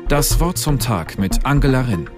Das Wort zum Tag mit Angela Rinn.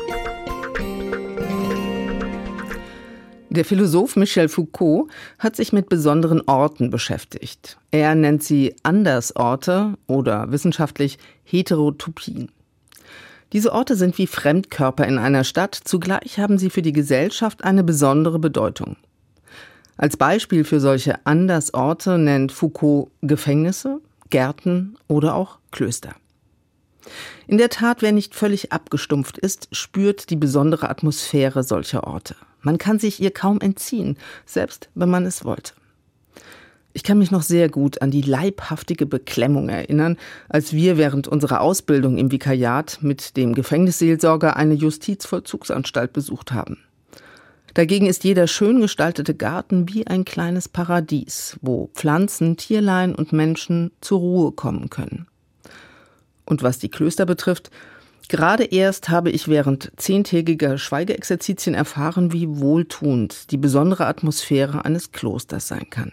Der Philosoph Michel Foucault hat sich mit besonderen Orten beschäftigt. Er nennt sie Andersorte oder wissenschaftlich Heterotopien. Diese Orte sind wie Fremdkörper in einer Stadt, zugleich haben sie für die Gesellschaft eine besondere Bedeutung. Als Beispiel für solche Andersorte nennt Foucault Gefängnisse, Gärten oder auch Klöster. In der Tat, wer nicht völlig abgestumpft ist, spürt die besondere Atmosphäre solcher Orte. Man kann sich ihr kaum entziehen, selbst wenn man es wollte. Ich kann mich noch sehr gut an die leibhaftige Beklemmung erinnern, als wir während unserer Ausbildung im Vikariat mit dem Gefängnisseelsorger eine Justizvollzugsanstalt besucht haben. Dagegen ist jeder schön gestaltete Garten wie ein kleines Paradies, wo Pflanzen, Tierlein und Menschen zur Ruhe kommen können. Und was die Klöster betrifft, gerade erst habe ich während 10-tägiger Schweigeexerzitien erfahren, wie wohltuend die besondere Atmosphäre eines Klosters sein kann.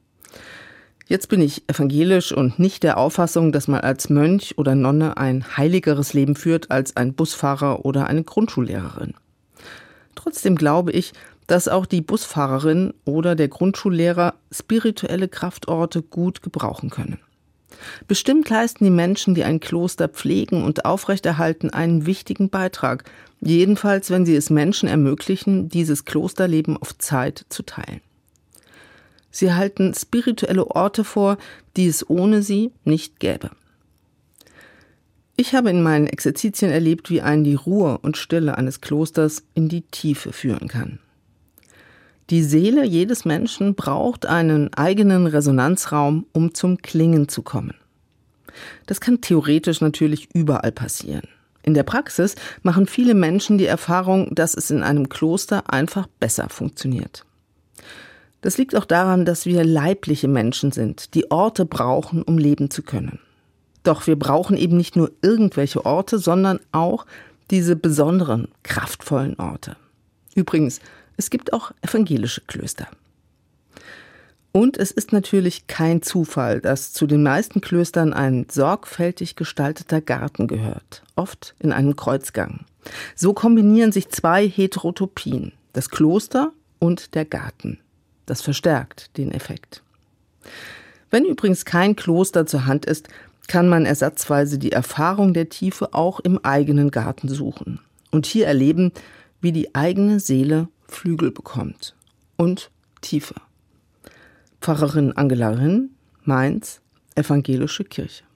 Jetzt bin ich evangelisch und nicht der Auffassung, dass man als Mönch oder Nonne ein heiligeres Leben führt als ein Busfahrer oder eine Grundschullehrerin. Trotzdem glaube ich, dass auch die Busfahrerin oder der Grundschullehrer spirituelle Kraftorte gut gebrauchen können. Bestimmt leisten die Menschen, die ein Kloster pflegen und aufrechterhalten, einen wichtigen Beitrag. Jedenfalls, wenn sie es Menschen ermöglichen, dieses Klosterleben auf Zeit zu teilen. Sie halten spirituelle Orte vor, die es ohne sie nicht gäbe. Ich habe in meinen Exerzitien erlebt, wie einen die Ruhe und Stille eines Klosters in die Tiefe führen kann. Die Seele jedes Menschen braucht einen eigenen Resonanzraum, um zum Klingen zu kommen. Das kann theoretisch natürlich überall passieren. In der Praxis machen viele Menschen die Erfahrung, dass es in einem Kloster einfach besser funktioniert. Das liegt auch daran, dass wir leibliche Menschen sind, die Orte brauchen, um leben zu können. Doch wir brauchen eben nicht nur irgendwelche Orte, sondern auch diese besonderen, kraftvollen Orte. Übrigens, es gibt auch evangelische Klöster. Und es ist natürlich kein Zufall, dass zu den meisten Klöstern ein sorgfältig gestalteter Garten gehört, oft in einem Kreuzgang. So kombinieren sich zwei Heterotopien, das Kloster und der Garten. Das verstärkt den Effekt. Wenn übrigens kein Kloster zur Hand ist, kann man ersatzweise die Erfahrung der Tiefe auch im eigenen Garten suchen und hier erleben, wie die eigene Seele Flügel bekommt und Tiefe. Pfarrerin Angela Rinn, Mainz, Evangelische Kirche.